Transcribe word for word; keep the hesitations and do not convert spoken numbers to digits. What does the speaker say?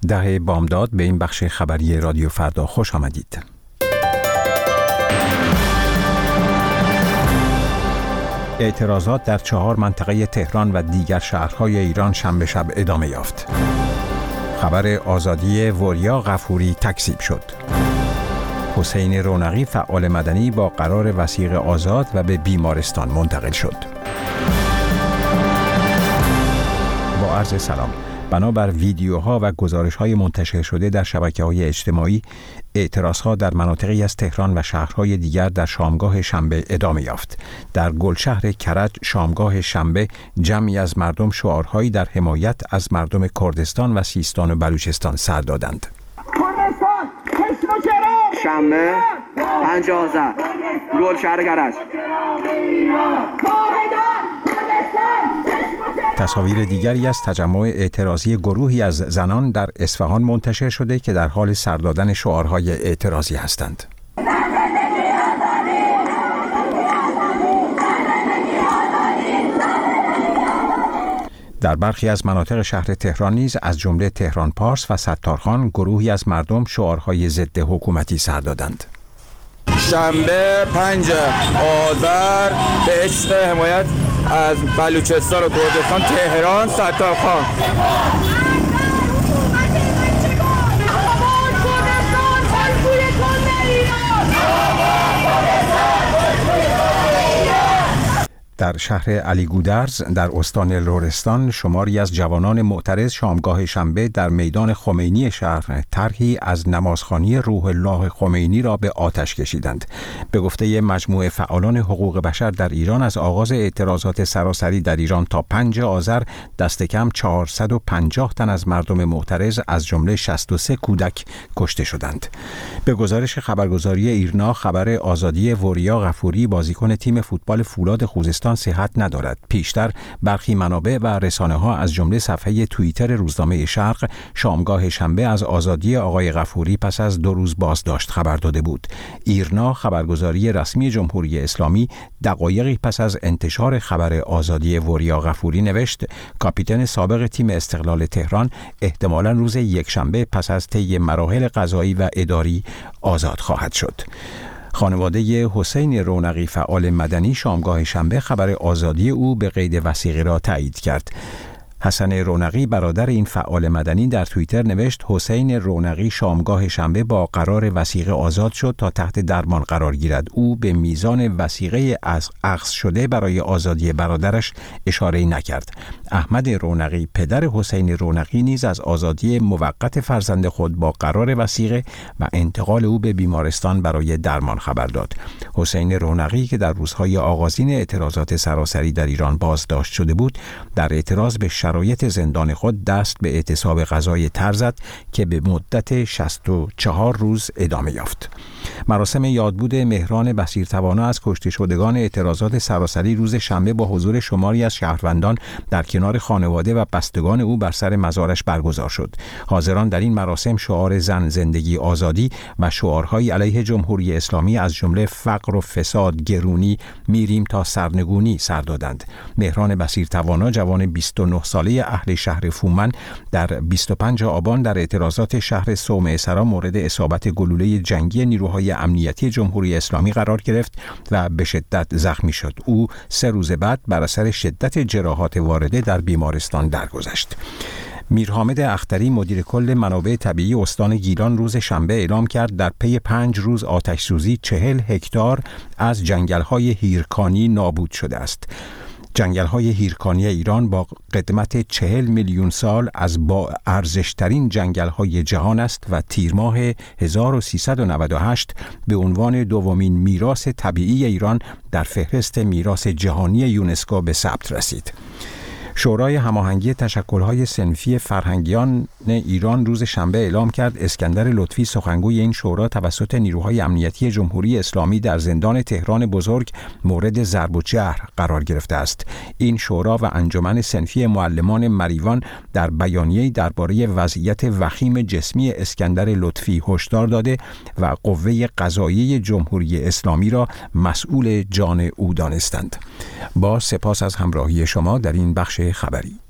ده بامداد به این بخش خبری رادیو فردا خوش آمدید. اعتراضات در چهار منطقه تهران و دیگر شهرهای ایران شنبه شب ادامه یافت. خبر آزادی وریا غفوری تکذیب شد. حسین رونقی فعال مدنی با قرار وثیقه آزاد و به بیمارستان منتقل شد. با عرض سلام. بنابر ویدیوها و گزارش‌های منتشر شده در شبکه‌های اجتماعی، اعتراضها در مناطقی از تهران و شهرهای دیگر در شامگاه شنبه ادامه یافت. در گلشهر کرج شامگاه شنبه جمعی از مردم شعارهایی در حمایت از مردم کردستان و سیستان و بلوچستان سر دادند. کردستان حسن و کرام شنبه پنجاه آذر گلشهر کرج. تصاویر دیگری از تجمع اعتراضی گروهی از زنان در اصفهان منتشر شده که در حال سر دادن شعارهای اعتراضی هستند. در برخی از مناطق شهر تهران نیز از جمله تهران پارس و ستارخان گروهی از مردم شعارهای ضد حکومتی سر دادند. شنبه پنجاه آذر به عشق حمایت از بلوچستان و کردستان تهران ستارخان. در شهر علی گودرز در استان لرستان شماری از جوانان معترض شامگاه شنبه در میدان خمینی شهر طرحی از نمازخوانی روح الله خمینی را به آتش کشیدند. به گفته مجموعه فعالان حقوق بشر در ایران، از آغاز اعتراضات سراسری در ایران تا پنجم آذر دست کم چهارصد و پنجاه تن از مردم معترض از جمله شصت و سه کودک کشته شدند. به گزارش خبرگزاری ایرنا، خبر آزادی وریا غفوری بازیکن تیم فوتبال فولاد خوزستان صحت ندارد. پیشتر برخی منابع و رسانه ها از جمله صفحه توییتر روزنامه شرق شامگاه شنبه از آزادی آقای غفوری پس از دو روز بازداشت خبر داده بود. ایرنا، خبرگزاری رسمی جمهوری اسلامی، دقایقی پس از انتشار خبر آزادی وریا غفوری نوشت کاپیتان سابق تیم استقلال تهران احتمالاً روز یکشنبه پس از طی مراحل قضایی و اداری آزاد خواهد شد. خانواده حسین رونقی فعال مدنی شامگاه شنبه خبر آزادی او به قید وثیقه را تایید کرد. حسن رونقی برادر این فعال مدنی در توییتر نوشت حسین رونقی شامگاه شنبه با قرار وثیقه آزاد شد تا تحت درمان قرار گیرد. او به میزان وثیقه از اخذ شده برای آزادی برادرش اشاره نکرد. احمد رونقی پدر حسین رونقی نیز از آزادی موقت فرزند خود با قرار وثیقه و انتقال او به بیمارستان برای درمان خبر داد. حسین رونقی که در روزهای آغازین اعتراضات سراسری در ایران بازداشت شده بود، در اعتراض به شرایط زندان خود دست به اعتصاب غذای تر زد که به مدت شصت و چهار روز ادامه یافت. مراسم یادبود مهران بصیرتوانا از کشته شدگان اعتراضات سراسری روز شنبه با حضور شماری از شهروندان در کنار خانواده و بستگان او بر سر مزارش برگزار شد. حاضران در این مراسم شعار زن، زندگی، آزادی و شعارهای علیه جمهوری اسلامی از جمله فقر و فساد، گرونی، میریم تا سرنگونی سر دادند. مهران بصیرتوانا جوان بیست و نه ساله اهل شهر فومن در بیست و پنجم آبان در اعتراضات شهر صومعه سرا مورد اصابت گلوله جنگی نیروهای امنیتی جمهوری اسلامی قرار گرفت و به شدت زخمی شد. او سه روز بعد بر اثر شدت جراحات وارده در بیمارستان درگذشت. میرحامد اختری مدیر کل منابع طبیعی استان گیلان روز شنبه اعلام کرد در پی پنج روز آتش سوزی چهل هکتار از جنگل‌های هیرکانی نابود شده است. جنگل‌های هیرکانی ایران با قدمت چهل میلیون سال از با ارزشترین جنگل‌های جهان است و تیر ماه هزار و سیصد و نود و هشت به عنوان دومین میراث طبیعی ایران در فهرست میراث جهانی یونسکو به ثبت رسید. شورای هماهنگی تشکل‌های صنفی فرهنگیان ایران روز شنبه اعلام کرد اسکندر لطفی سخنگوی این شورا توسط نیروهای امنیتی جمهوری اسلامی در زندان تهران بزرگ مورد ضرب و جرح قرار گرفته است. این شورا و انجمن صنفی معلمان مریوان در بیانیه‌ای درباره وضعیت وخیم جسمی اسکندر لطفی هشدار داده و قوه قضاییه جمهوری اسلامی را مسئول جان او دانستند. با سپاس از همراهی شما در این بخش خبری.